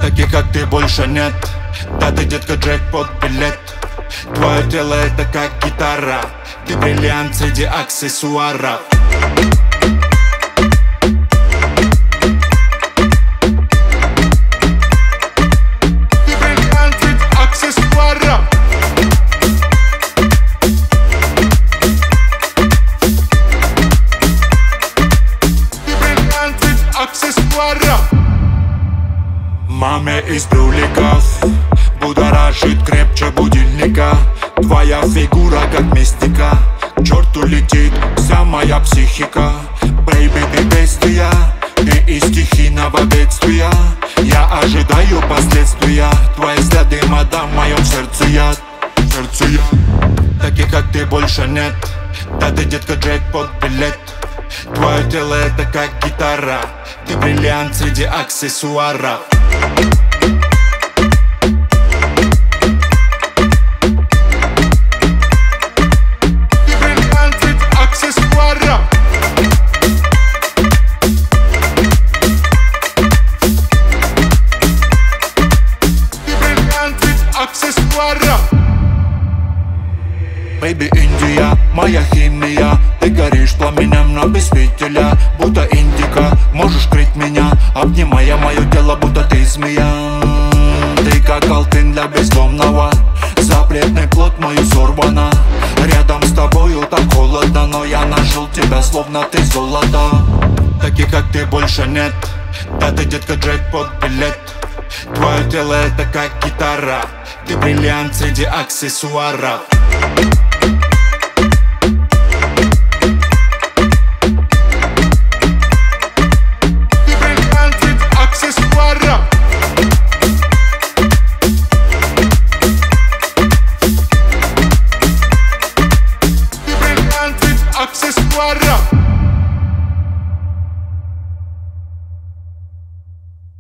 Таких как ты больше нет. Да ты, детка, джекпот билет. Твое тело это как гитара. Ты бриллиант среди аксессуаров. Маме из брюликов будоражит крепче будильника. Твоя фигура как мистика. К черту летит вся моя психика. Бэйби, ты бестия, ты из стихийного бедствия. Я ожидаю последствия. Твои взгляды, мадам, в моем сердце яд. Таких как ты больше нет. Да ты, детка, джекпот билет. Твое тело это как гитара. Ты бриллиант среди аксессуаров. Бэйби, Индия, моя химия. Ты горишь пламенем, но без фитиля. Будто индика, можешь крыть меня, обнимая мое тело, будто ты змея. Ты как алтын для бездомного. Запретный плод мою сорвана. Рядом с тобою так холодно, но я нашел тебя, словно ты золото. Таких как ты больше нет. Да ты, детка, джекпот билет. Твое тело это как гитара. Ты бриллиант среди аксессуаров. Accessoire.